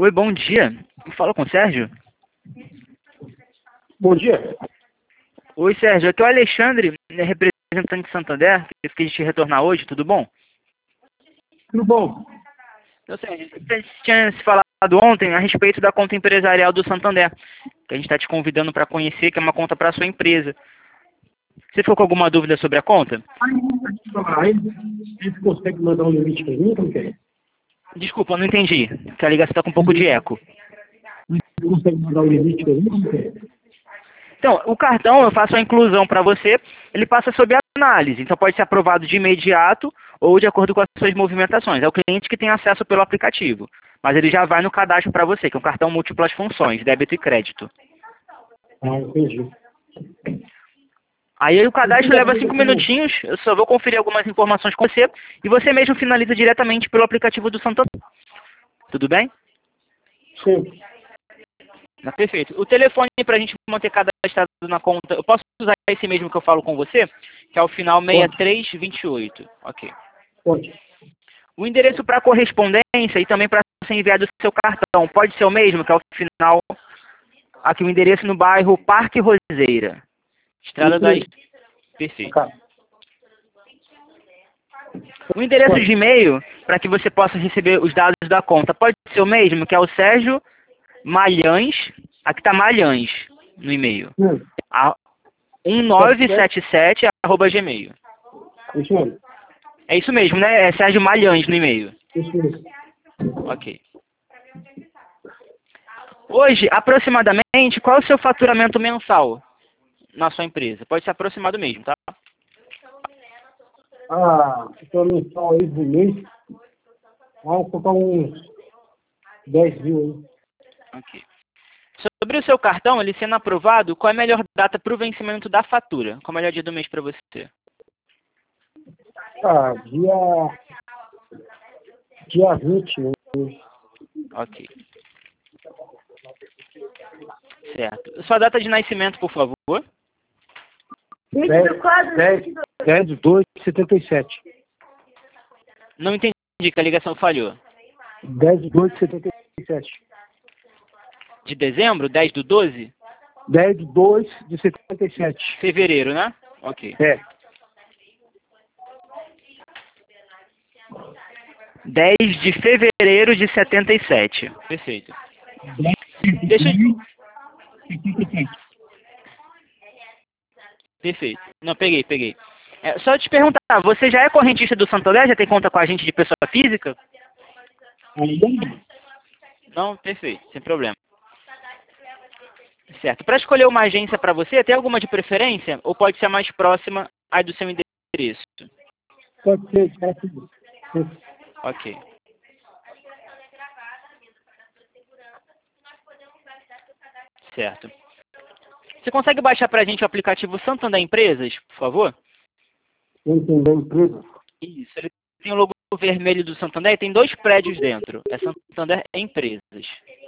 Oi, bom dia. Fala com o Sérgio? Bom dia. Oi, Sérgio. Aqui é o Alexandre, representante de Santander. Eu fiquei de te retornar hoje, tudo bom? Tudo bom? Então, Sérgio, a gente tinha se falado ontem a respeito da conta empresarial do Santander, que a gente está te convidando para conhecer, que é uma conta para a sua empresa. Você ficou com alguma dúvida sobre a conta? Ele consegue mandar um limite para mim, como que é? Desculpa, eu não entendi, que a ligação está com um pouco de eco. Ele consegue mandar um limite para mim, como que é? Então, o cartão, eu faço a inclusão para você, ele passa sob análise, então pode ser aprovado de imediato ou de acordo com as suas movimentações. É o cliente que tem acesso pelo aplicativo, mas ele já vai no cadastro para você, que é um cartão múltiplas funções, débito e crédito. Ah, entendi. Aí o cadastro leva 5 minutinhos, eu só vou conferir algumas informações com você e você mesmo finaliza diretamente pelo aplicativo do Santander. Tudo bem? Sim. Perfeito. O telefone para a gente manter cadastrado na conta, eu posso usar esse mesmo que eu falo com você, que é o final 6328. Ok. Pode. O endereço para correspondência e também para ser enviado o seu cartão, pode ser o mesmo, que é o final, aqui o endereço no bairro Parque Roseira. Estrada das... Perfeito. Tá. O endereço de e-mail, para que você possa receber os dados da conta, pode ser o mesmo, que é o Sérgio Malhães, aqui está Malhães no e-mail, 1977 @gmail. Isso mesmo. É isso mesmo, né? É Sérgio Malhães no e-mail. Isso mesmo. Ok. Hoje, aproximadamente, qual é o seu faturamento mensal na sua empresa? Pode ser aproximado mesmo, tá? Estou mensal aí do mês. Vou colocar uns 10 mil aí. Ok. Sobre o seu cartão, ele sendo aprovado, qual é a melhor data para o vencimento da fatura? Qual é o melhor dia do mês para você? Dia 20, né? Ok. Certo. Sua data de nascimento, por favor. 10/2/77. Não entendi que a ligação falhou. 10/2/77. De dezembro? 10/12? 10/2/77. Fevereiro, né? Ok. É. 10 de fevereiro de 77. Perfeito. Deixa eu... Perfeito. Não, peguei. Só te perguntar, você já é correntista do Santander? Já tem conta com a gente de pessoa física? Não? Perfeito, sem problema. Certo. Para escolher uma agência para você, tem alguma de preferência? Ou pode ser a mais próxima aí do seu endereço? Pode ser. Ok. Certo. Você consegue baixar para a gente o aplicativo Santander Empresas, por favor? Não entendeu a empresa? Isso. Ele tem o logo vermelho do Santander e tem 2 prédios dentro. É Santander Empresas.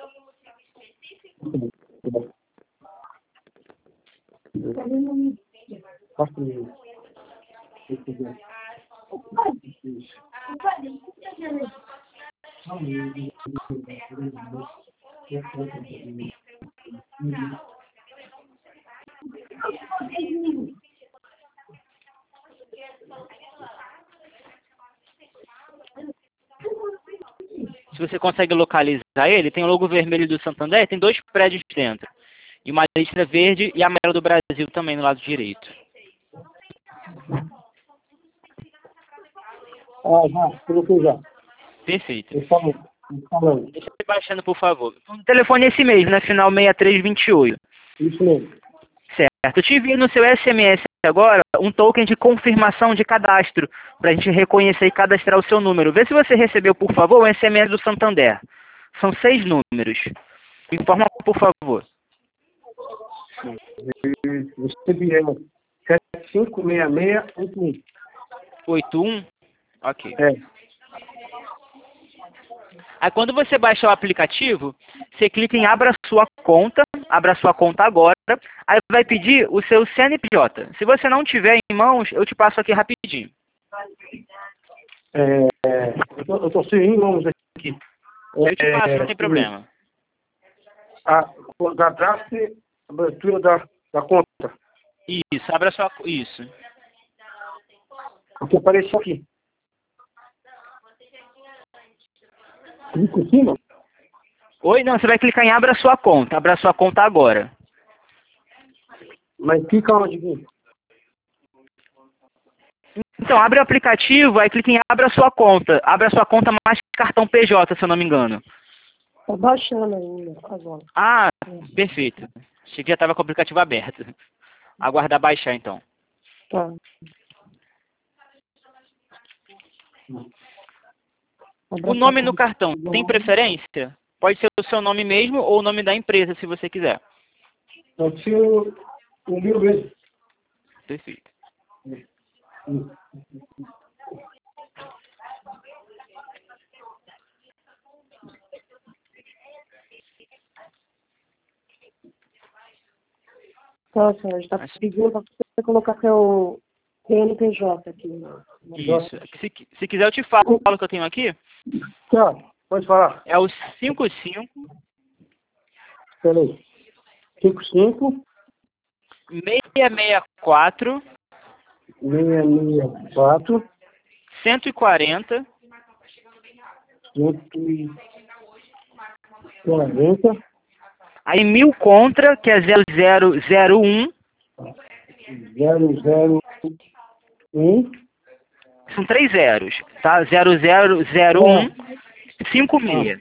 Se você consegue localizar ele, tem o logo vermelho do Santander e tem 2 prédios dentro. E uma listra verde e amarela do Brasil também no lado direito. Já, coloquei já. Perfeito. Eu falando. Deixa eu ir baixando, por favor. O telefone é esse mesmo, né? Final 6328. Isso mesmo. Certo. Eu te envio no seu SMS agora um token de confirmação de cadastro, para a gente reconhecer e cadastrar o seu número. Vê se você recebeu, por favor, o SMS do Santander. São 6 números. Informa, por favor. Recebi ela. 756681. 81? Ok. É. Aí quando você baixar o aplicativo, você clica em abra sua conta agora, aí vai pedir o seu CNPJ. Se você não tiver em mãos, eu te passo aqui rapidinho. Eu tô sem mãos aqui. Eu te passo, não tem problema. O cadastro e abertura da conta. Isso, abra sua... Isso. O que apareceu aqui. Clica em cima? Oi? Não, você vai clicar em abra sua conta. Abra sua conta agora. Mas clica onde aqui? Então, abre o aplicativo, aí clica em abra sua conta. Abra sua conta mais cartão PJ, se eu não me engano. Tá baixando ainda, agora. Ah, perfeito. Achei que já estava com o aplicativo aberto. Aguardar baixar, então. Tá. O nome no cartão, tem preferência? Pode ser o seu nome mesmo ou o nome da empresa, se você quiser. Pode ser o meu mesmo. Perfeito. Tá, senhor, a gente tá pedindo pra você colocar seu CNPJ aqui. Isso. Se quiser eu te falo o que eu tenho aqui. Tá, pode falar. É o 55 Peraí. 55 664 664 140 140 aí 1000 contra, que é 0001. 001 São 3 zeros, tá? 0001 56.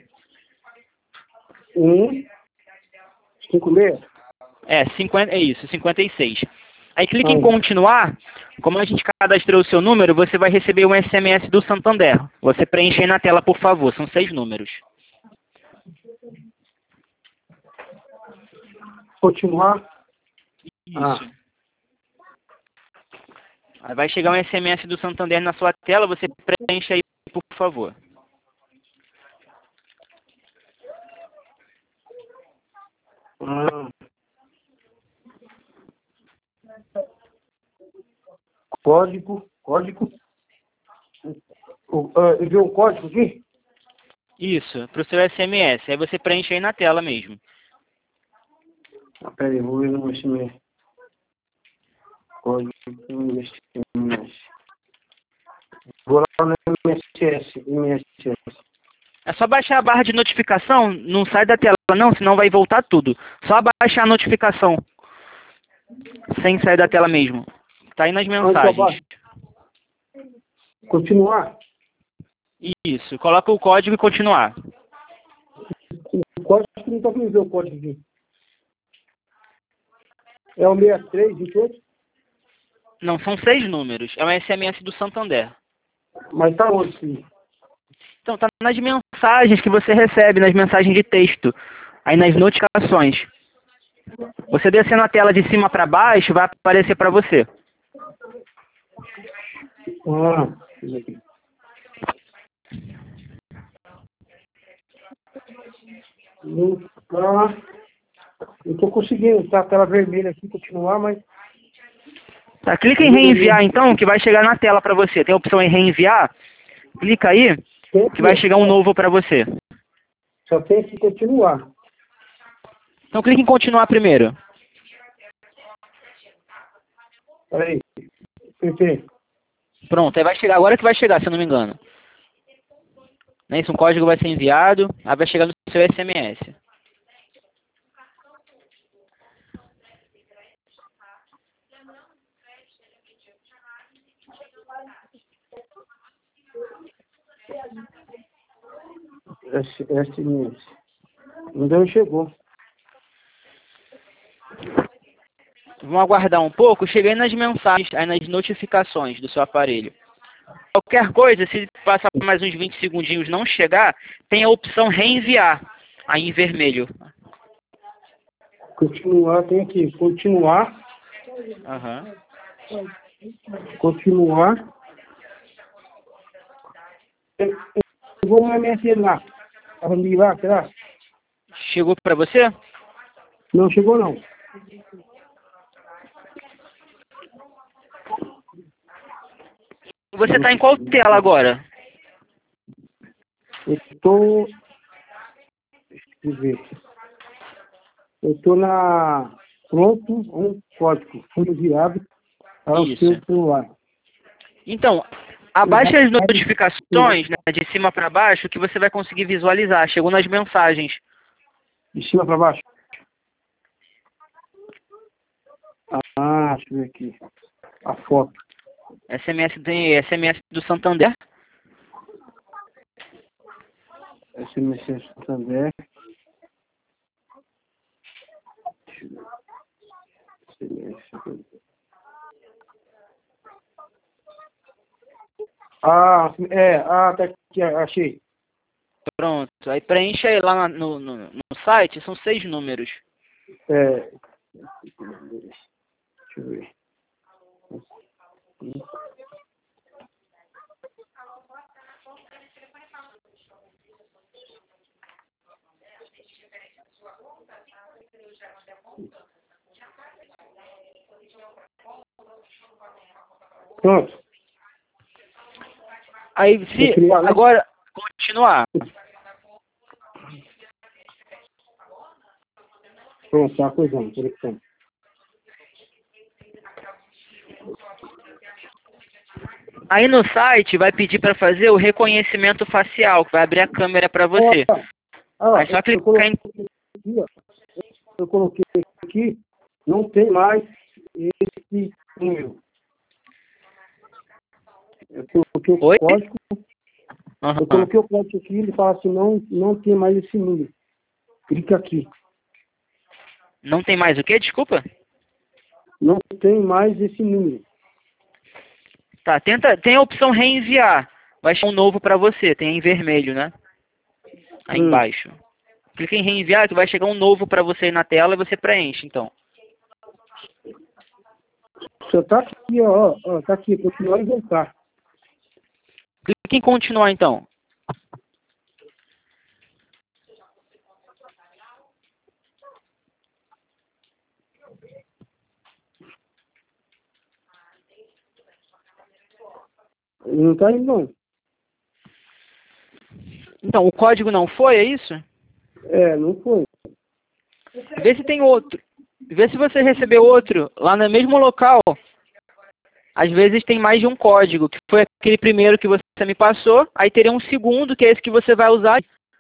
56? É, 50, é isso, 56. Aí clica em continuar. Como a gente cadastrou o seu número, você vai receber um SMS do Santander. Você preenche aí na tela, por favor. São 6 números. Continuar? Isso. Aí vai chegar um SMS do Santander na sua tela, você preenche aí, por favor. Código. Enviou o código aqui? Isso, para o seu SMS. Aí você preenche aí na tela mesmo. Peraí, vou ver no SMS. Código SMS. Vou lá no MSS. É só baixar a barra de notificação, não sai da tela não, senão vai voltar tudo. Só baixar a notificação, sem sair da tela mesmo. Tá aí nas mensagens. Continuar? Isso, coloca o código e continuar. O código não está para ver o código aqui. É o 63 de todos? Não, são 6 números. É um SMS do Santander. Mas tá onde, filho? Então, tá nas mensagens que você recebe, nas mensagens de texto. Aí nas notificações. Você descendo a tela de cima para baixo, vai aparecer para você. Isso aqui. Não tá. Eu tô conseguindo, tá a tela vermelha aqui, continuar, mas... Tá, clica em reenviar então, que vai chegar na tela para você. Tem a opção em reenviar. Clica aí, que vai chegar um novo para você. Só tem que continuar. Então clica em continuar primeiro. Peraí. PT. Pronto, aí vai chegar, agora que vai chegar, se eu não me engano. Não é isso? Um código vai ser enviado, aí vai chegar no seu SMS. SMS. Ainda não chegou. Vamos aguardar um pouco. Cheguei nas mensagens, aí nas notificações do seu aparelho. Qualquer coisa, se passar mais uns 20 segundinhos e não chegar, tem a opção reenviar, aí em vermelho. Continuar, tem aqui. Continuar. Aham. Continuar. Eu vou no MSN lá. Arrumei lá, será? Chegou para você? Não chegou, não. Você está em qual tela agora? Eu estou Deixa eu ver. Eu tô na pronto um código, fundo virado para o Isso. seu celular. Então, abaixa as notificações, né, de cima para baixo, que você vai conseguir visualizar. Chegou nas mensagens. De cima para baixo. Ah, deixa eu ver aqui. A foto. SMS do Santander. SMS Santander. SMS Santander. Tá aqui, achei. Pronto. Aí preenche aí lá no site, são 6 números. Deixa eu ver. Pronto. Aí se Continuar, né? agora continuar. Pronto, tá coisando, conexão. Aí no site vai pedir para fazer o reconhecimento facial, que vai abrir a câmera para você. Aí só clicar em... Eu coloquei aqui, não tem mais esse número. Eu coloquei Oi? o código, Aham. eu coloquei o código aqui, ele fala assim, não tem mais esse número. Clica aqui. Não tem mais o quê? Desculpa? Não tem mais esse número. Tá, tem a opção reenviar. Vai chegar um novo para você, tem em vermelho, né? Aí embaixo. Clica em reenviar que vai chegar um novo para você aí na tela e você preenche, então. Só tá aqui, ó, tá aqui, continuar e voltar. Clica em continuar, então. Não tá indo, não. Então, o código não foi, é isso? Não foi. Vê se tem outro. Vê se você recebeu outro lá no mesmo local. Às vezes tem mais de um código, que foi aquele primeiro que você me passou, aí teria um segundo, que é esse que você vai usar.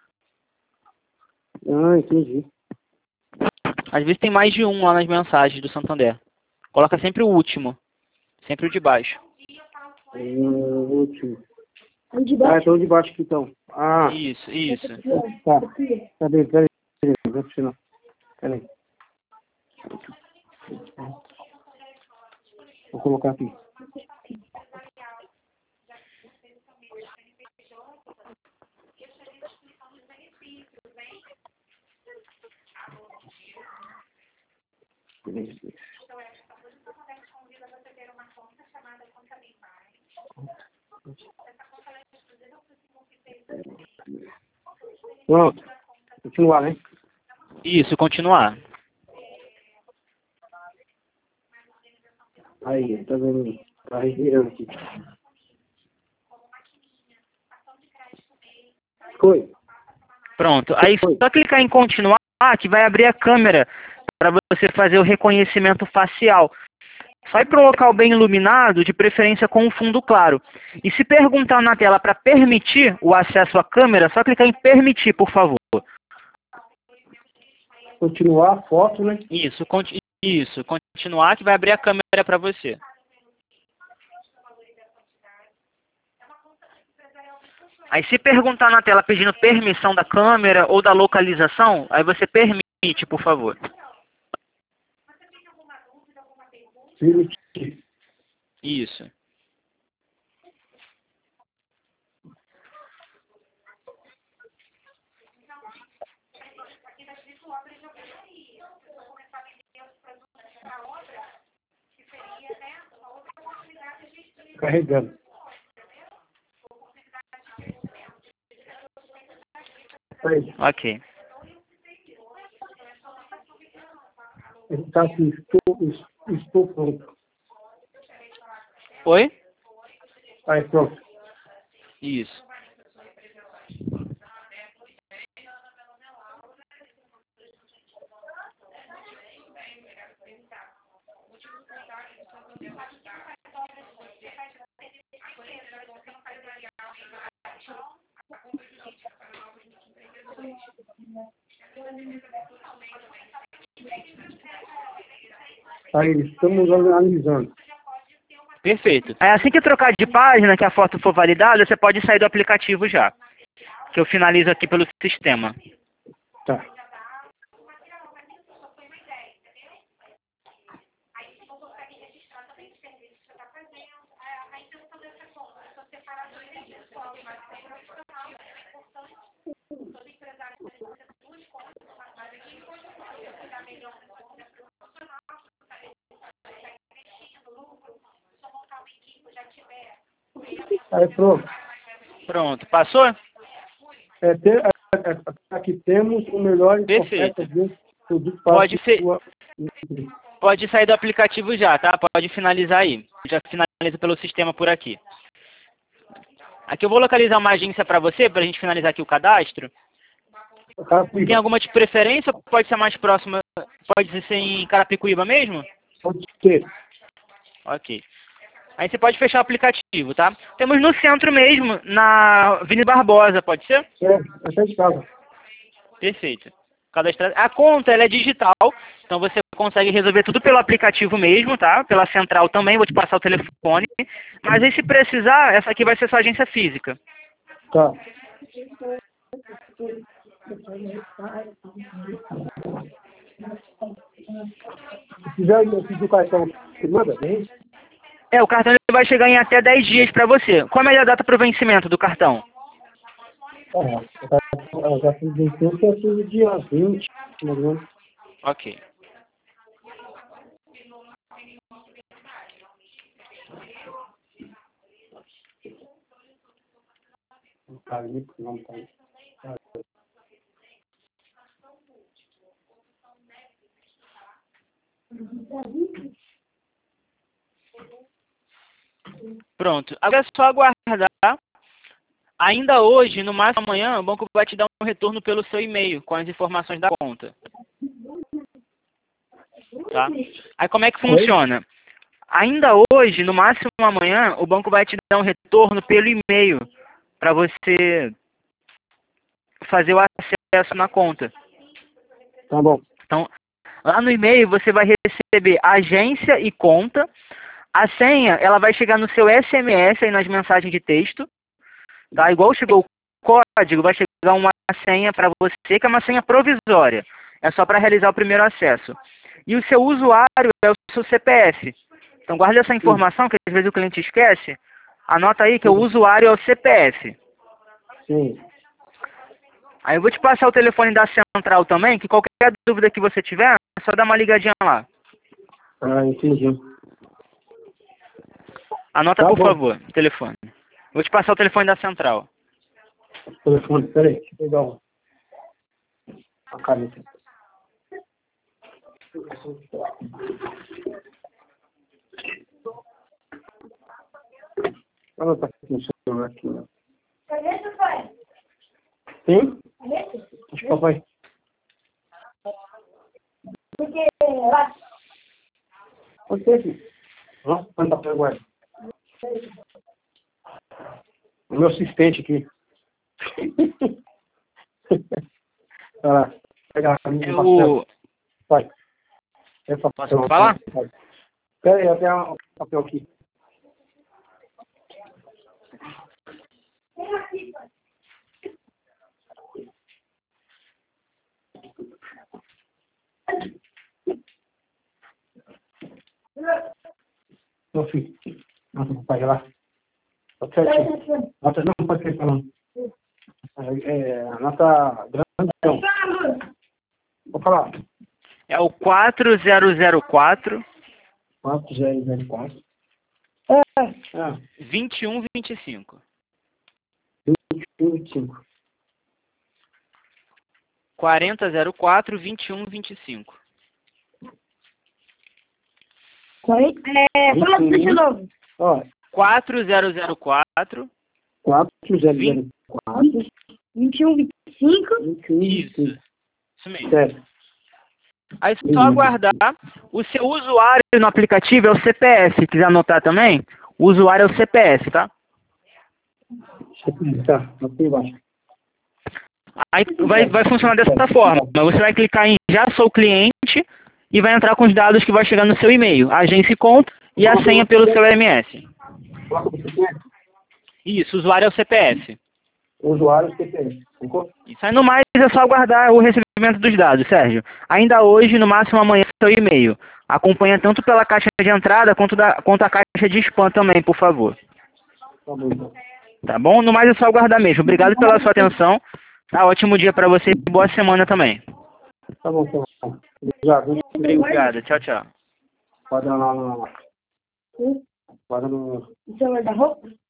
Ah, entendi. Às vezes tem mais de um lá nas mensagens do Santander. Coloca sempre o último. Sempre o de baixo. Último. De baixo. Então de baixo aqui, então. Isso. Tá. Peraí, não vai funcionar. Peraí. Vou colocar aqui. Pronto. Continuar, né? Isso, continuar. Aí, tá vendo? Tá revirando aqui. Foi. Pronto. Aí só clicar em continuar que vai abrir a câmera para você fazer o reconhecimento facial. Só ir para um local bem iluminado, de preferência com um fundo claro. E se perguntar na tela para permitir o acesso à câmera, só clicar em permitir, por favor. Continuar a foto, né? Isso, continuar que vai abrir a câmera para você. Aí se perguntar na tela pedindo permissão da câmera ou da localização, aí você permite, por favor. Permitir. Isso. Carregando. Aí. Ok. Ele tá aqui, estou pronto. Oi? Aí, pronto. Isso. Aí, estamos analisando. Perfeito. Aí assim que trocar de página, que a foto for validada, você pode sair do aplicativo já. Que eu finalizo aqui pelo sistema. Tá. Aí, pronto. Pronto. Passou? Aqui temos o melhor Perfeito. oferta de produto Pode ser. sua... Pode sair do aplicativo já, tá? Pode finalizar aí. Já finaliza pelo sistema por aqui. Aqui eu vou localizar uma agência para você, para a gente finalizar aqui o cadastro. Tem alguma de preferência ou pode ser mais próxima? Pode ser em Carapicuíba mesmo? Pode ser. Ok. Aí você pode fechar o aplicativo, tá? Temos no centro mesmo, na Avenida Barbosa, pode ser? Até de casa. Perfeito. A conta ela é digital, então você consegue resolver tudo pelo aplicativo mesmo, tá? Pela central também, vou te passar o telefone. Mas aí se precisar, essa aqui vai ser sua agência física. Tá. Se quiser pedir o cartão, você manda bem? O cartão ele vai chegar em até 10 dias para você. Qual a melhor data para o vencimento do cartão? Eu já fiz um tempo que eu fiz o dia 20, mais ou menos. Ok. Não tá ali, não tá ali. Pronto. Agora é só aguardar. Ainda hoje, no máximo amanhã, o banco vai te dar um retorno pelo seu e-mail com as informações da conta. Tá? Aí como é que funciona? Ainda hoje, no máximo amanhã, o banco vai te dar um retorno pelo e-mail para você fazer o acesso na conta. Tá bom. Então, lá no e-mail você vai receber agência e conta. A senha, ela vai chegar no seu SMS aí nas mensagens de texto. Tá? Igual chegou o código, vai chegar uma senha para você, que é uma senha provisória. É só para realizar o primeiro acesso. E o seu usuário é o seu CPF. Então guarde essa informação, que às vezes o cliente esquece. Anota aí que o usuário é o CPF. Sim. Aí eu vou te passar o telefone da central também, que qualquer dúvida que você tiver, é só dar uma ligadinha lá. Ah, entendi. Anota, Tá por bom. favor, o telefone. Vou te passar o telefone da central. Telefone, peraí, deixa eu pegar uma caneta. Olha, tá aqui no celular aqui, né? Cadê seu pai? Sim? Cadê? Deixa o papai. Porque lá. Pode ser, filho. Não, manda pra guarda. O meu assistente aqui. Vai lá. Pega a minha papel. Vai. Posso falar? Pera aí, eu tenho um papel aqui. Meu filho. Nota pro pai lá. Pode ser aqui. Nota não pode ser falando. Nota grandão. Vou falar. É o 4004 4004. 2125. 25. 4004 2125. Fala tudo de novo. Ó, 4004 4004 21, 25. 21. Isso. Isso mesmo. Certo. Aí só aguardar. O seu usuário no aplicativo é o CPF. Se quiser anotar também, o usuário é o CPF, tá? Tá, aqui embaixo. Aí vai funcionar dessa forma. Você vai clicar em Já Sou Cliente e vai entrar com os dados que vai chegar no seu e-mail, agência e conta e a senha pelo seu MS. Coloca o CPF. Isso, o usuário é o CPF. Usuário CPF. Ficou? Isso aí no mais é só aguardar o recebimento dos dados, Sérgio. Ainda hoje, no máximo amanhã, seu e-mail. Acompanha tanto pela caixa de entrada quanto a caixa de spam também, por favor. Tá bom, então. Tá bom? No mais é só aguardar mesmo. Obrigado pela sua atenção. Tá, ótimo dia para você e boa semana também. Tá bom, então. Obrigado. Obrigado. Tchau, tchau. Pode ir lá. Pode ir no... Você vai dar roupa?